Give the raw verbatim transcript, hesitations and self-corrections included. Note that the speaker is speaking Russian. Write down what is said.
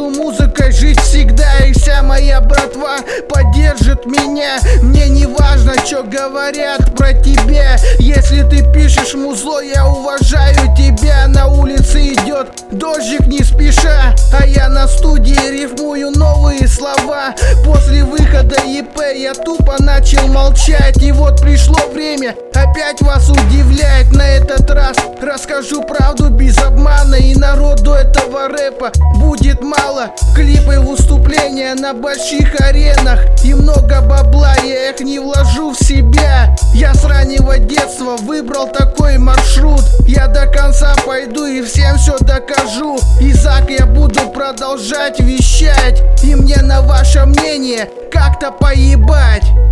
буду музыкой жить всегда, и вся моя братва поддержит меня. Мне не важно, что говорят про тебя. Если ты пишешь музло, я уважаю тебя. На улице идет дождик не спеша, а я на студии рифмую новые слова. После выхода и пэ я тупо начал молчать. И вот пришло время опять вас удивлять. На этот раз расскажу правду без обмана, и народу этого рэпа будет мало. Клипы, выступления на больших аренах и много бабла, я их не вложу в себя. Я с раннего детства выбрал такой маршрут. Я до конца пойду и всем все докажу. Изак, я буду продолжать вещать, и мне на ваше мнение как-то поебать.